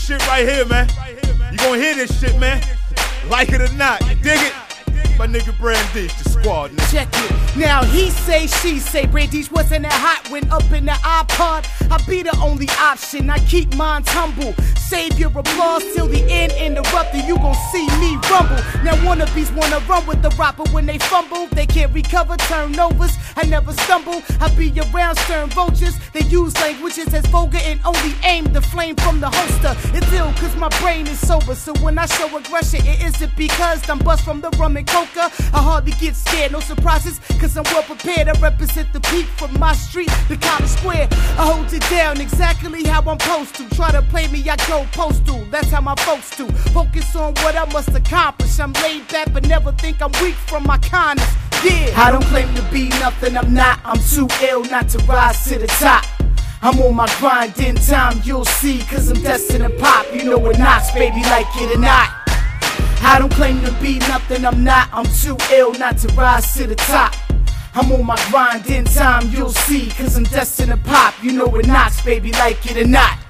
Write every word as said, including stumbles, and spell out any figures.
shit right here, man. You gonna hear this shit, man. Like it or not, you dig it? My nigga Brandish, the squad, nigga. Check it. Now he say, she say, Brandish wasn't that hot when up in the iPod. I be the only option, I keep mine humble. Save your applause till the end, interrupted, you gon' see me rumble. Now wannabes wanna run with the rapper when they fumble. They can't recover turnovers, I never stumble. I be around stern vultures, they use languages as vulgar and only aim the flame from the holster. It's ill cause my brain is sober, so when I show aggression, it isn't because I'm bust from the rum and coke. I hardly get scared, no surprises, cause I'm well prepared. I represent the peak from my street, the college square. I hold it down exactly how I'm supposed to. Try to play me, I go postal, that's how my folks do. Focus on what I must accomplish. I'm laid back, but never think I'm weak from my kindness. Yeah, I don't claim to be nothing I'm not. I'm too ill not to rise to the top. I'm on my grind, in time you'll see, cause I'm destined to pop. You know it knocks, baby, like it or not. I don't claim to be nothing I'm not. I'm too ill not to rise to the top. I'm on my grind, in time you'll see, cause I'm destined to pop. You know it knocks, baby, like it or not.